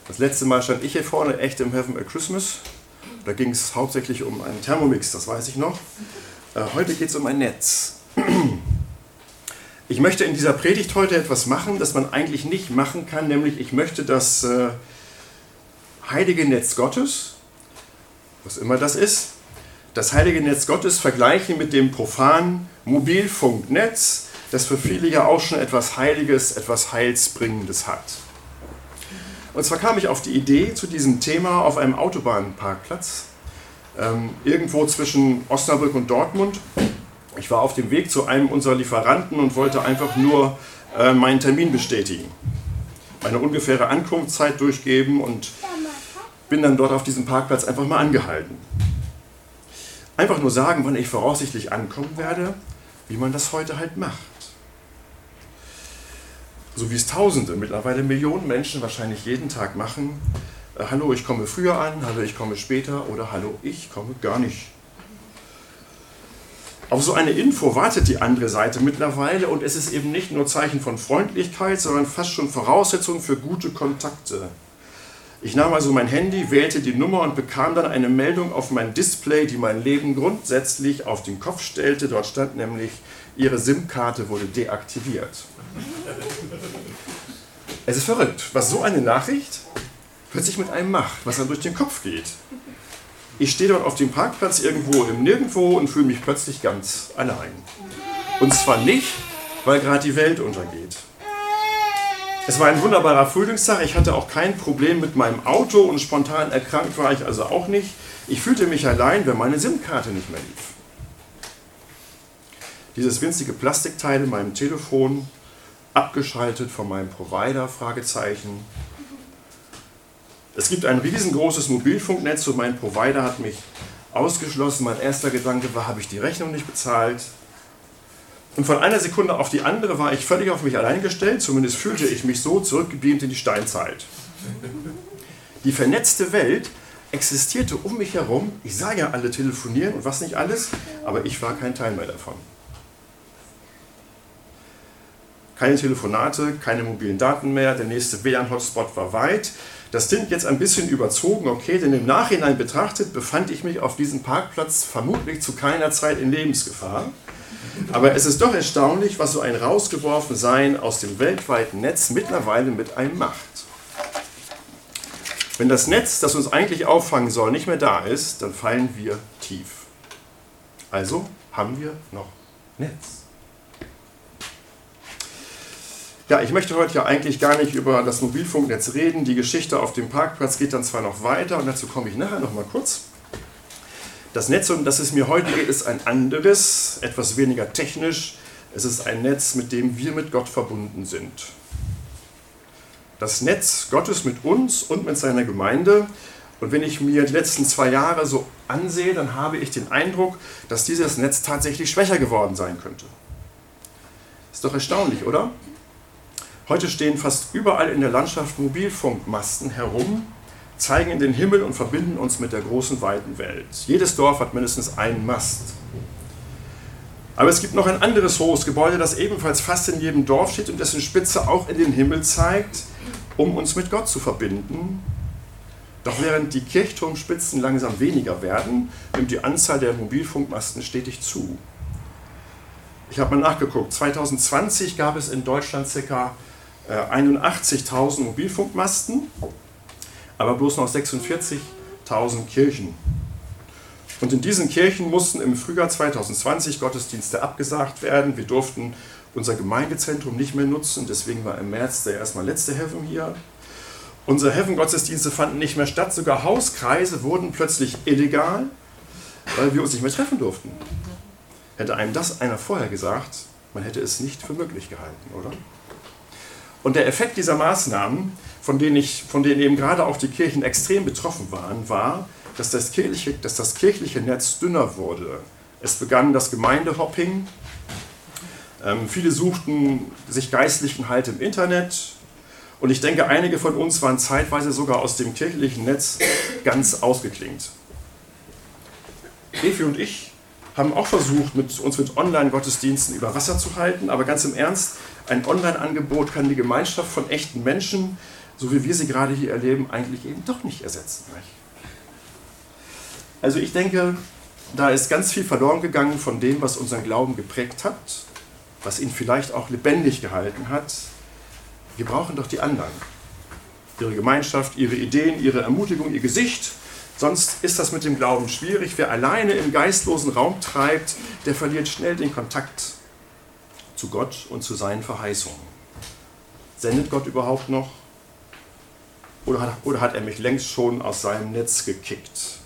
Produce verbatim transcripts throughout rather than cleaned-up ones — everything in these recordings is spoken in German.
Das letzte Mal stand ich hier vorne, echt im Heaven a Christmas. Da ging es hauptsächlich um einen Thermomix, das weiß ich noch. Äh, heute geht es um ein Netz. Ich möchte in dieser Predigt heute etwas machen, das man eigentlich nicht machen kann, nämlich ich möchte das äh, heilige Netz Gottes, was immer das ist, das heilige Netz Gottes vergleichen mit dem profanen Mobilfunknetz, das für viele ja auch schon etwas Heiliges, etwas Heilsbringendes hat. Und zwar kam ich auf die Idee zu diesem Thema auf einem Autobahnparkplatz, ähm, irgendwo zwischen Osnabrück und Dortmund. Ich war auf dem Weg zu einem unserer Lieferanten und wollte einfach nur äh, meinen Termin bestätigen, meine ungefähre Ankunftszeit durchgeben und bin dann dort auf diesem Parkplatz einfach mal angehalten. Einfach nur sagen, wann ich voraussichtlich ankommen werde, wie man das heute halt macht. So wie es Tausende, mittlerweile Millionen Menschen wahrscheinlich jeden Tag machen. Äh, hallo, ich komme früher an, hallo, ich komme später oder hallo, ich komme gar nicht. Auf so eine Info wartet die andere Seite mittlerweile und es ist eben nicht nur Zeichen von Freundlichkeit, sondern fast schon Voraussetzung für gute Kontakte. Ich nahm also mein Handy, wählte die Nummer und bekam dann eine Meldung auf mein Display, die mein Leben grundsätzlich auf den Kopf stellte. Dort stand nämlich, Ihre SIM-Karte wurde deaktiviert. Es ist verrückt, was so eine Nachricht plötzlich mit einem macht, was dann durch den Kopf geht. Ich stehe dort auf dem Parkplatz irgendwo im Nirgendwo und fühle mich plötzlich ganz allein. Und zwar nicht, weil gerade die Welt untergeht. Es war ein wunderbarer Frühlingstag, ich hatte auch kein Problem mit meinem Auto und spontan erkrankt war ich also auch nicht. Ich fühlte mich allein, wenn meine SIM-Karte nicht mehr lief. Dieses winzige Plastikteil in meinem Telefon, abgeschaltet von meinem Provider, Fragezeichen. Es gibt ein riesengroßes Mobilfunknetz und mein Provider hat mich ausgeschlossen. Mein erster Gedanke war, habe ich die Rechnung nicht bezahlt? Und von einer Sekunde auf die andere war ich völlig auf mich allein gestellt, zumindest fühlte ich mich so, zurückgebeamt in die Steinzeit. Die vernetzte Welt existierte um mich herum. Ich sah ja alle telefonieren und was nicht alles, aber ich war kein Teil mehr davon. Keine Telefonate, keine mobilen Daten mehr, der nächste W L A N-Hotspot war weit. Das klingt jetzt ein bisschen überzogen, okay, denn im Nachhinein betrachtet befand ich mich auf diesem Parkplatz vermutlich zu keiner Zeit in Lebensgefahr. Aber es ist doch erstaunlich, was so ein Rausgeworfensein aus dem weltweiten Netz mittlerweile mit einem macht. Wenn das Netz, das uns eigentlich auffangen soll, nicht mehr da ist, dann fallen wir tief. Also haben wir noch Netz. Ja, ich möchte heute ja eigentlich gar nicht über das Mobilfunknetz reden. Die Geschichte auf dem Parkplatz geht dann zwar noch weiter und dazu komme ich nachher noch mal kurz. Das Netz, um das es mir heute geht, ist ein anderes, etwas weniger technisch. Es ist ein Netz, mit dem wir mit Gott verbunden sind. Das Netz Gottes mit uns und mit seiner Gemeinde. Und wenn ich mir die letzten zwei Jahre so ansehe, dann habe ich den Eindruck, dass dieses Netz tatsächlich schwächer geworden sein könnte. Ist doch erstaunlich, oder? Heute stehen fast überall in der Landschaft Mobilfunkmasten herum, zeigen in den Himmel und verbinden uns mit der großen, weiten Welt. Jedes Dorf hat mindestens einen Mast. Aber es gibt noch ein anderes hohes Gebäude, das ebenfalls fast in jedem Dorf steht und dessen Spitze auch in den Himmel zeigt, um uns mit Gott zu verbinden. Doch während die Kirchturmspitzen langsam weniger werden, nimmt die Anzahl der Mobilfunkmasten stetig zu. Ich habe mal nachgeguckt, zwanzig zwanzig gab es in Deutschland ca. einundachtzigtausend Mobilfunkmasten, aber bloß noch sechsundvierzigtausend Kirchen. Und in diesen Kirchen mussten im Frühjahr zwanzig zwanzig Gottesdienste abgesagt werden. Wir durften unser Gemeindezentrum nicht mehr nutzen, deswegen war im März der erstmal letzte Heaven hier. Unsere Heaven-Gottesdienste fanden nicht mehr statt, sogar Hauskreise wurden plötzlich illegal, weil wir uns nicht mehr treffen durften. Hätte einem das einer vorher gesagt, man hätte es nicht für möglich gehalten, oder? Und der Effekt dieser Maßnahmen, von denen, ich, von denen eben gerade auch die Kirchen extrem betroffen waren, war, dass das, kirchliche, dass das kirchliche Netz dünner wurde. Es begann das Gemeindehopping. Ähm, viele suchten sich geistlichen Halt im Internet. Und ich denke, einige von uns waren zeitweise sogar aus dem kirchlichen Netz ganz ausgeklingt. Evi und ich haben auch versucht, mit, uns mit Online-Gottesdiensten über Wasser zu halten, aber ganz im Ernst, ein Online-Angebot kann die Gemeinschaft von echten Menschen so wie wir sie gerade hier erleben, eigentlich eben doch nicht ersetzen. Nicht? Also ich denke, da ist ganz viel verloren gegangen von dem, was unseren Glauben geprägt hat, was ihn vielleicht auch lebendig gehalten hat. Wir brauchen doch die anderen. Ihre Gemeinschaft, ihre Ideen, ihre Ermutigung, ihr Gesicht. Sonst ist das mit dem Glauben schwierig. Wer alleine im geistlosen Raum treibt, der verliert schnell den Kontakt zu Gott und zu seinen Verheißungen. Sendet Gott überhaupt noch? Oder hat, oder hat er mich längst schon aus seinem Netz gekickt?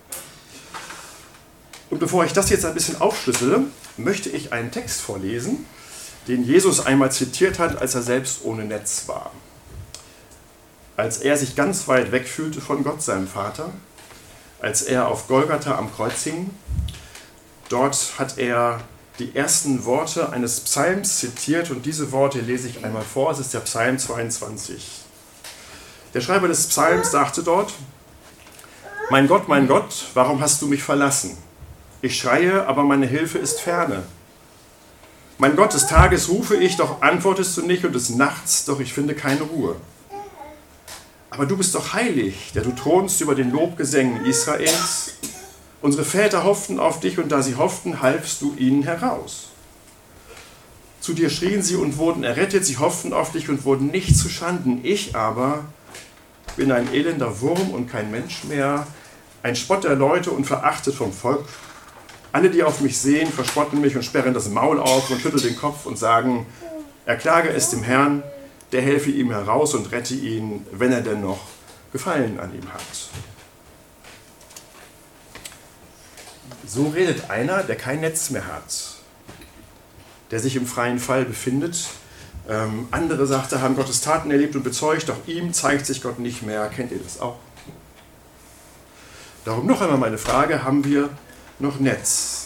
Und bevor ich das jetzt ein bisschen aufschlüssele, möchte ich einen Text vorlesen, den Jesus einmal zitiert hat, als er selbst ohne Netz war. Als er sich ganz weit weg fühlte von Gott, seinem Vater, als er auf Golgatha am Kreuz hing, dort hat er die ersten Worte eines Psalms zitiert und diese Worte lese ich einmal vor. Es ist der Psalm zweiundzwanzig. Der Schreiber des Psalms sagte dort: Mein Gott, mein Gott, warum hast du mich verlassen? Ich schreie, aber meine Hilfe ist ferne. Mein Gott, des Tages rufe ich, doch antwortest du nicht, und des Nachts, doch ich finde keine Ruhe. Aber du bist doch heilig, der du thronst über den Lobgesängen Israels. Unsere Väter hofften auf dich, und da sie hofften, halfst du ihnen heraus. Zu dir schrien sie und wurden errettet, sie hofften auf dich und wurden nicht zu Schanden. Ich aber bin ein elender Wurm und kein Mensch mehr, ein Spott der Leute und verachtet vom Volk. Alle, die auf mich sehen, verspotten mich und sperren das Maul auf und schütteln den Kopf und sagen: Erklage es dem Herrn, der helfe ihm heraus und rette ihn, wenn er denn noch Gefallen an ihm hat. So redet einer, der kein Netz mehr hat, der sich im freien Fall befindet. Ähm, andere, sagte, haben Gottes Taten erlebt und bezeugt, doch ihm zeigt sich Gott nicht mehr. Kennt ihr das auch? Darum noch einmal meine Frage: Haben wir noch Netz?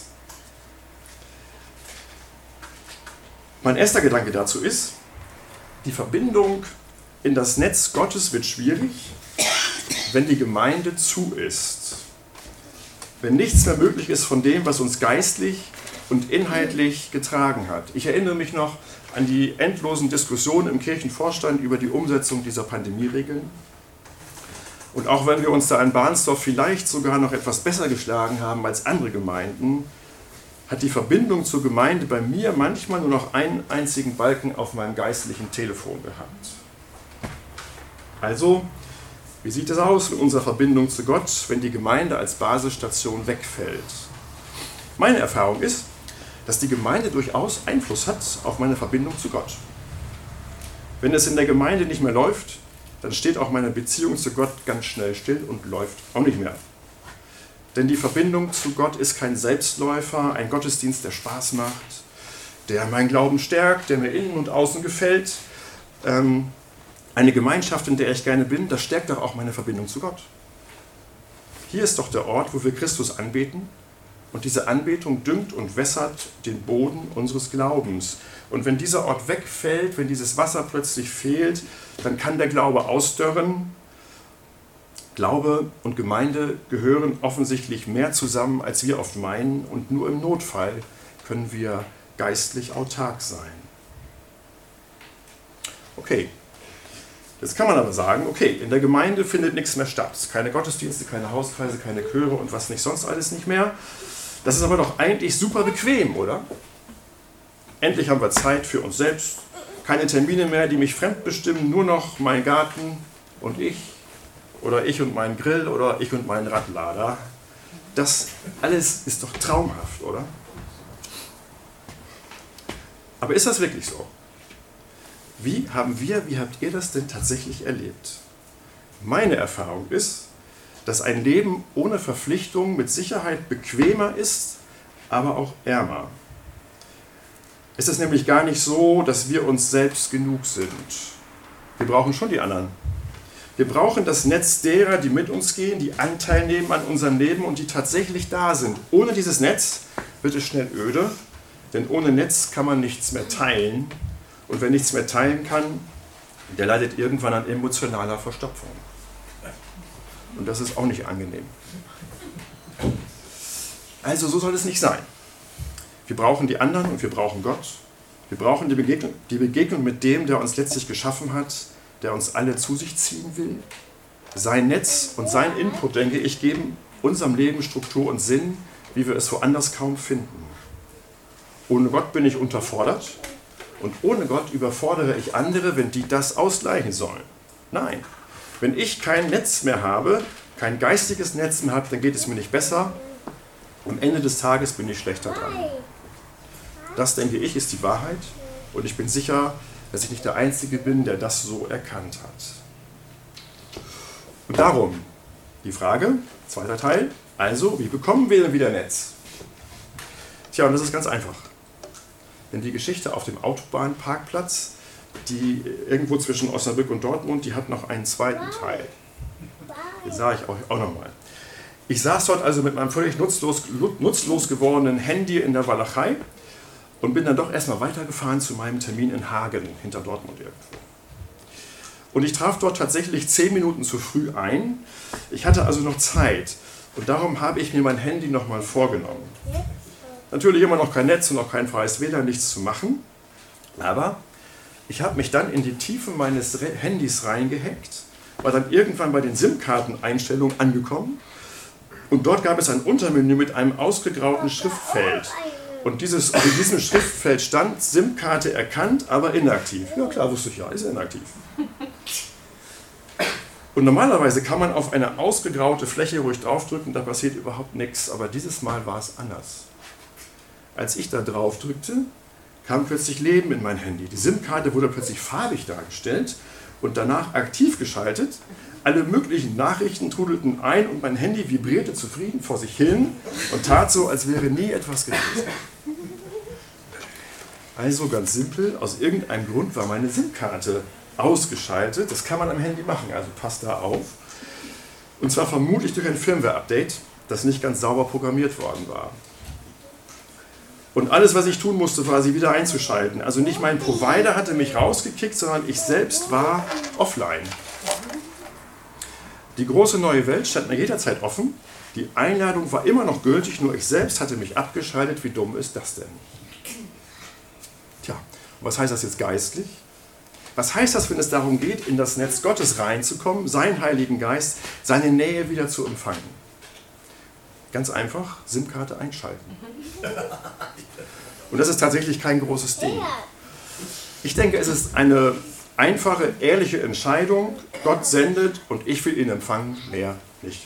Mein erster Gedanke dazu ist, die Verbindung in das Netz Gottes wird schwierig, wenn die Gemeinde zu ist. Wenn nichts mehr möglich ist von dem, was uns geistlich und inhaltlich getragen hat. Ich erinnere mich noch an die endlosen Diskussionen im Kirchenvorstand über die Umsetzung dieser Pandemieregeln. Und auch wenn wir uns da in Bahnsdorf vielleicht sogar noch etwas besser geschlagen haben als andere Gemeinden, hat die Verbindung zur Gemeinde bei mir manchmal nur noch einen einzigen Balken auf meinem geistlichen Telefon gehabt. Also, wie sieht es aus mit unserer Verbindung zu Gott, wenn die Gemeinde als Basisstation wegfällt? Meine Erfahrung ist, dass die Gemeinde durchaus Einfluss hat auf meine Verbindung zu Gott. Wenn es in der Gemeinde nicht mehr läuft, dann steht auch meine Beziehung zu Gott ganz schnell still und läuft auch nicht mehr. Denn die Verbindung zu Gott ist kein Selbstläufer, ein Gottesdienst, der Spaß macht, der meinen Glauben stärkt, der mir innen und außen gefällt. Ähm, eine Gemeinschaft, in der ich gerne bin, das stärkt doch auch meine Verbindung zu Gott. Hier ist doch der Ort, wo wir Christus anbeten, und diese Anbetung düngt und wässert den Boden unseres Glaubens. Und wenn dieser Ort wegfällt, wenn dieses Wasser plötzlich fehlt, dann kann der Glaube ausdörren. Glaube und Gemeinde gehören offensichtlich mehr zusammen, als wir oft meinen, und nur im Notfall können wir geistlich autark sein. Okay, jetzt kann man aber sagen, okay, in der Gemeinde findet nichts mehr statt. Keine Gottesdienste, keine Hauskreise, keine Chöre und was nicht sonst alles nicht mehr. Das ist aber doch eigentlich super bequem, oder? Endlich haben wir Zeit für uns selbst, keine Termine mehr, die mich fremdbestimmen, nur noch mein Garten und ich. Oder ich und mein Grill oder ich und mein Radlader. Das alles ist doch traumhaft, oder? Aber ist das wirklich so? Wie haben wir, wie habt ihr das denn tatsächlich erlebt? Meine Erfahrung ist, dass ein Leben ohne Verpflichtung mit Sicherheit bequemer ist, aber auch ärmer. Es ist nämlich gar nicht so, dass wir uns selbst genug sind. Wir brauchen schon die anderen. Wir brauchen das Netz derer, die mit uns gehen, die Anteil nehmen an unserem Leben und die tatsächlich da sind. Ohne dieses Netz wird es schnell öde, denn ohne Netz kann man nichts mehr teilen. Und wer nichts mehr teilen kann, der leidet irgendwann an emotionaler Verstopfung. Und das ist auch nicht angenehm. Also so soll es nicht sein. Wir brauchen die anderen und wir brauchen Gott. Wir brauchen die Begegnung, die Begegnung mit dem, der uns letztlich geschaffen hat, der uns alle zu sich ziehen will. Sein Netz und sein Input, denke ich, geben unserem Leben Struktur und Sinn, wie wir es woanders kaum finden. Ohne Gott bin ich unterfordert und ohne Gott überfordere ich andere, wenn die das ausgleichen sollen. Nein, wenn ich kein Netz mehr habe, kein geistiges Netz mehr habe, dann geht es mir nicht besser. Am Ende des Tages bin ich schlechter dran. Das, denke ich, ist die Wahrheit und ich bin sicher, dass ich nicht der Einzige bin, der das so erkannt hat. Und darum die Frage, zweiter Teil, also wie bekommen wir denn wieder Netz? Tja, und das ist ganz einfach. Denn die Geschichte auf dem Autobahnparkplatz, die irgendwo zwischen Osnabrück und Dortmund, die hat noch einen zweiten Teil. Den sage ich euch auch nochmal. Ich saß dort also mit meinem völlig nutzlos, nutzlos gewordenen Handy in der Walachei und bin dann doch erstmal weitergefahren zu meinem Termin in Hagen, hinter Dortmund irgendwo. Und ich traf dort tatsächlich zehn Minuten zu früh ein. Ich hatte also noch Zeit und darum habe ich mir mein Handy nochmal vorgenommen. Natürlich immer noch kein Netz und auch kein freies W L A N, nichts zu machen, aber ich habe mich dann in die Tiefe meines Handys reingehackt, war dann irgendwann bei den SIM-Karten-Einstellungen angekommen und dort gab es ein Untermenü mit einem ausgegrauten Schriftfeld. Und dieses, in diesem Schriftfeld stand SIM-Karte erkannt, aber inaktiv. Ja klar, wusste ich ja, ist inaktiv. Und normalerweise kann man auf eine ausgegraute Fläche ruhig draufdrücken, da passiert überhaupt nichts, aber dieses Mal war es anders. Als ich da drauf drückte, kam plötzlich Leben in mein Handy. Die SIM-Karte wurde plötzlich farbig dargestellt und danach aktiv geschaltet. Alle möglichen Nachrichten trudelten ein und mein Handy vibrierte zufrieden vor sich hin und tat so, als wäre nie etwas gewesen. Also ganz simpel, aus irgendeinem Grund war meine SIM-Karte ausgeschaltet. Das kann man am Handy machen, also passt da auf. Und zwar vermutlich durch ein Firmware-Update, das nicht ganz sauber programmiert worden war. Und alles, was ich tun musste, war, sie wieder einzuschalten. Also nicht mein Provider hatte mich rausgekickt, sondern ich selbst war offline. Die große neue Welt stand mir jederzeit offen. Die Einladung war immer noch gültig, nur ich selbst hatte mich abgeschaltet. Wie dumm ist das denn? Tja, und was heißt das jetzt geistlich? Was heißt das, wenn es darum geht, in das Netz Gottes reinzukommen, seinen Heiligen Geist, seine Nähe wieder zu empfangen? Ganz einfach, SIM-Karte einschalten. Und das ist tatsächlich kein großes Ding. Ich denke, es ist eine einfache, ehrliche Entscheidung. Gott sendet und ich will ihn empfangen, mehr nicht.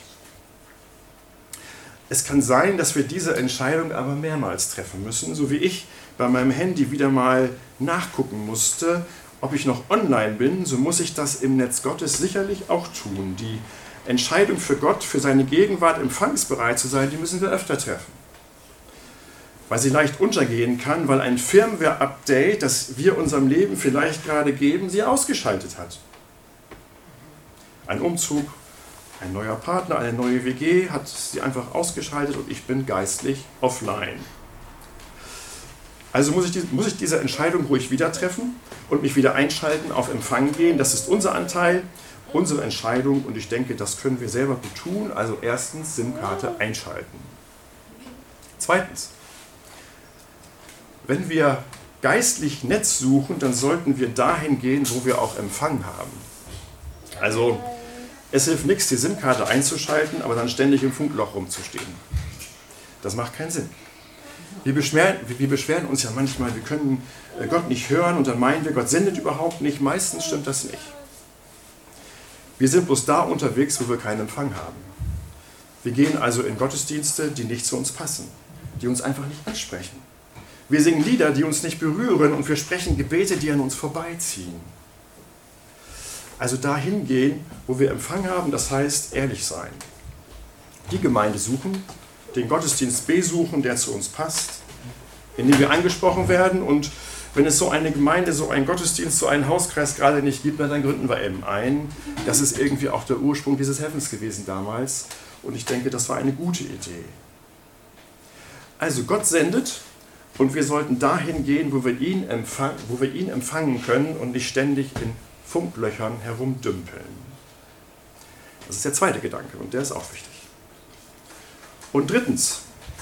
Es kann sein, dass wir diese Entscheidung aber mehrmals treffen müssen, so wie ich bei meinem Handy wieder mal nachgucken musste, ob ich noch online bin, so muss ich das im Netz Gottes sicherlich auch tun. Die Entscheidung für Gott, für seine Gegenwart empfangsbereit zu sein, die müssen wir öfter treffen. Weil sie leicht untergehen kann, weil ein Firmware-Update, das wir unserem Leben vielleicht gerade geben, sie ausgeschaltet hat. Ein Umzug, ein neuer Partner, eine neue W G hat sie einfach ausgeschaltet und ich bin geistlich offline. Also muss ich, die, muss ich diese Entscheidung ruhig wieder treffen und mich wieder einschalten, auf Empfang gehen. Das ist unser Anteil, unsere Entscheidung und ich denke, das können wir selber gut tun. Also erstens SIM-Karte einschalten. Zweitens, wenn wir geistlich Netz suchen, dann sollten wir dahin gehen, wo wir auch Empfang haben. Also es hilft nichts, die SIM-Karte einzuschalten, aber dann ständig im Funkloch rumzustehen. Das macht keinen Sinn. Wir beschweren, wir beschweren uns ja manchmal, wir können Gott nicht hören und dann meinen wir, Gott sendet überhaupt nicht. Meistens stimmt das nicht. Wir sind bloß da unterwegs, wo wir keinen Empfang haben. Wir gehen also in Gottesdienste, die nicht zu uns passen, die uns einfach nicht ansprechen. Wir singen Lieder, die uns nicht berühren und wir sprechen Gebete, die an uns vorbeiziehen. Also dahin gehen, wo wir Empfang haben, das heißt ehrlich sein. Die Gemeinde suchen, den Gottesdienst besuchen, der zu uns passt, in dem wir angesprochen werden und wenn es so eine Gemeinde, so einen Gottesdienst, so einen Hauskreis gerade nicht gibt, dann gründen wir eben einen. Das ist irgendwie auch der Ursprung dieses Heavens gewesen damals und ich denke, das war eine gute Idee. Also Gott sendet und wir sollten dahin gehen, wo wir ihn empfangen, wo wir ihn empfangen können und nicht ständig in Funklöchern herumdümpeln. Das ist der zweite Gedanke und der ist auch wichtig. Und drittens,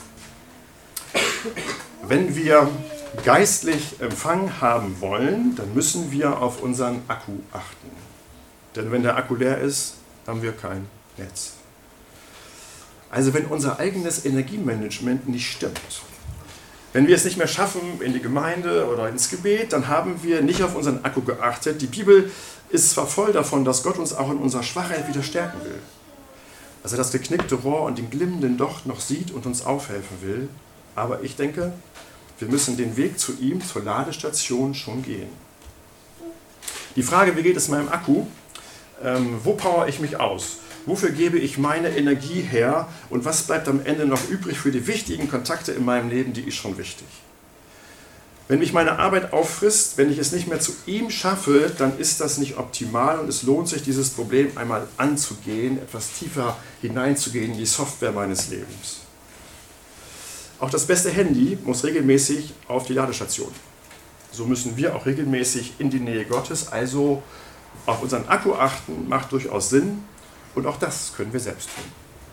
wenn wir geistlich Empfang haben wollen, dann müssen wir auf unseren Akku achten. Denn wenn der Akku leer ist, haben wir kein Netz. Also wenn unser eigenes Energiemanagement nicht stimmt, wenn wir es nicht mehr schaffen in die Gemeinde oder ins Gebet, dann haben wir nicht auf unseren Akku geachtet. Die Bibel ist zwar voll davon, dass Gott uns auch in unserer Schwachheit wieder stärken will. Dass er das geknickte Rohr und den glimmenden Docht noch sieht und uns aufhelfen will. Aber ich denke, wir müssen den Weg zu ihm, zur Ladestation schon gehen. Die Frage, wie geht es meinem Akku? Ähm, wo power ich mich aus? Wofür gebe ich meine Energie her? Und was bleibt am Ende noch übrig für die wichtigen Kontakte in meinem Leben, die ist schon wichtig? Wenn mich meine Arbeit auffrisst, wenn ich es nicht mehr zu ihm schaffe, dann ist das nicht optimal und es lohnt sich, dieses Problem einmal anzugehen, etwas tiefer hineinzugehen in die Software meines Lebens. Auch das beste Handy muss regelmäßig auf die Ladestation. So müssen wir auch regelmäßig in die Nähe Gottes, also auf unseren Akku achten, macht durchaus Sinn und auch das können wir selbst tun.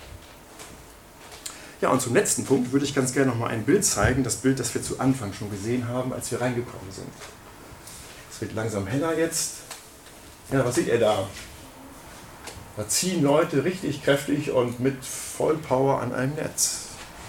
Ja, und zum letzten Punkt würde ich ganz gerne noch mal ein Bild zeigen, das Bild, das wir zu Anfang schon gesehen haben, als wir reingekommen sind. Es wird langsam heller jetzt. Ja, was seht ihr da? Da ziehen Leute richtig kräftig und mit Vollpower an einem Netz.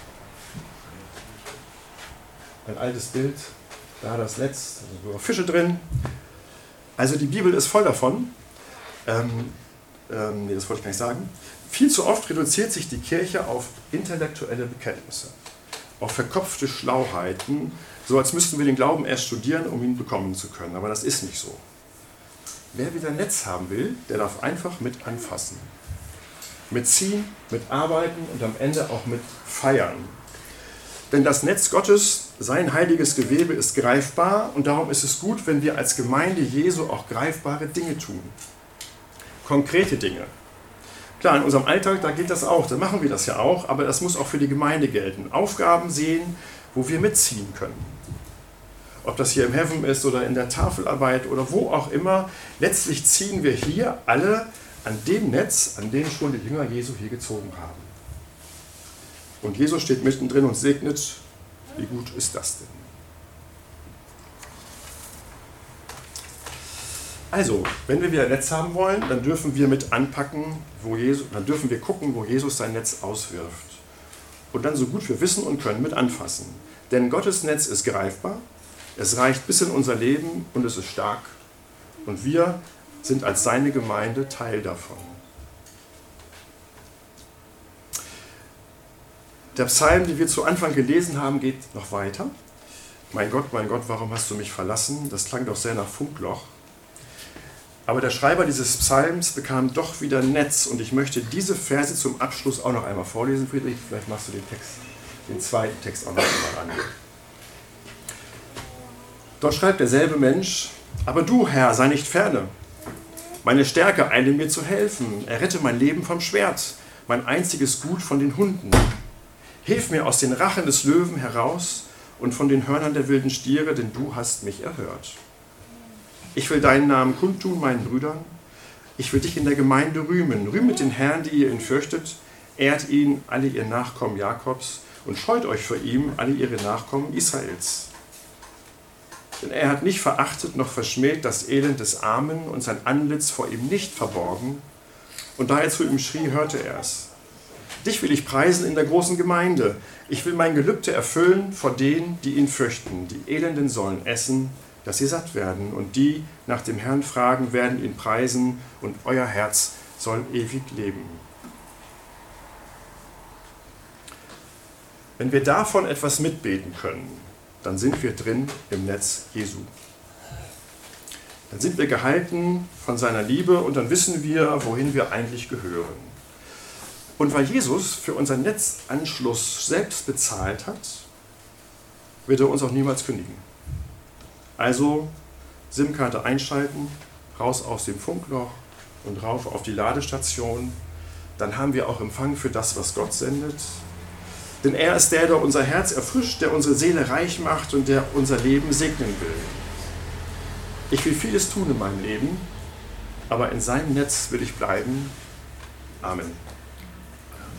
Ein altes Bild, da das Netz, da sind Fische drin. Also die Bibel ist voll davon. Ähm, ähm, nee, das wollte ich gar nicht sagen. Viel zu oft reduziert sich die Kirche auf intellektuelle Bekenntnisse, auf verkopfte Schlauheiten, so als müssten wir den Glauben erst studieren, um ihn bekommen zu können. Aber das ist nicht so. Wer wieder ein Netz haben will, der darf einfach mit anfassen. Mit ziehen, mit arbeiten und am Ende auch mit feiern. Denn das Netz Gottes, sein heiliges Gewebe, ist greifbar und darum ist es gut, wenn wir als Gemeinde Jesu auch greifbare Dinge tun. Konkrete Dinge. Klar, in unserem Alltag, da gilt das auch, da machen wir das ja auch, aber das muss auch für die Gemeinde gelten. Aufgaben sehen, wo wir mitziehen können. Ob das hier im Heaven ist oder in der Tafelarbeit oder wo auch immer, letztlich ziehen wir hier alle an dem Netz, an dem schon die Jünger Jesu hier gezogen haben. Und Jesus steht mittendrin und segnet, wie gut ist das denn? Also, wenn wir wieder ein Netz haben wollen, dann dürfen wir mit anpacken, wo Jesus, dann dürfen wir gucken, wo Jesus sein Netz auswirft. Und dann so gut wir wissen und können mit anfassen. Denn Gottes Netz ist greifbar, es reicht bis in unser Leben und es ist stark. Und wir sind als seine Gemeinde Teil davon. Der Psalm, den wir zu Anfang gelesen haben, geht noch weiter. Mein Gott, mein Gott, warum hast du mich verlassen? Das klang doch sehr nach Funkloch. Aber der Schreiber dieses Psalms bekam doch wieder Netz und ich möchte diese Verse zum Abschluss auch noch einmal vorlesen, Friedrich. Vielleicht machst du den Text, den zweiten Text auch noch einmal ran. Dort schreibt derselbe Mensch, aber du, Herr, sei nicht ferne. Meine Stärke eile mir zu helfen. Errette mein Leben vom Schwert, mein einziges Gut von den Hunden. Hilf mir aus den Rachen des Löwen heraus und von den Hörnern der wilden Stiere, denn du hast mich erhört. Ich will deinen Namen kundtun, meinen Brüdern. Ich will dich in der Gemeinde rühmen. Rühmet den Herrn, die ihr ihn fürchtet. Ehrt ihn, alle ihr Nachkommen Jakobs. Und scheut euch vor ihm, alle ihre Nachkommen Israels. Denn er hat nicht verachtet noch verschmäht das Elend des Armen und sein Antlitz vor ihm nicht verborgen. Und da er zu ihm schrie, hörte er es. Dich will ich preisen in der großen Gemeinde. Ich will mein Gelübde erfüllen vor denen, die ihn fürchten. Die Elenden sollen essen, dass sie satt werden. Und die nach dem Herrn fragen, werden ihn preisen. Und euer Herz soll ewig leben. Wenn wir davon etwas mitbeten können, dann sind wir drin im Netz Jesu. Dann sind wir gehalten von seiner Liebe und dann wissen wir, wohin wir eigentlich gehören. Und weil Jesus für unseren Netzanschluss selbst bezahlt hat, wird er uns auch niemals kündigen. Also SIM-Karte einschalten, raus aus dem Funkloch und rauf auf die Ladestation. Dann haben wir auch Empfang für das, was Gott sendet. Denn er ist der, der unser Herz erfrischt, der unsere Seele reich macht und der unser Leben segnen will. Ich will vieles tun in meinem Leben, aber in seinem Netz will ich bleiben. Amen.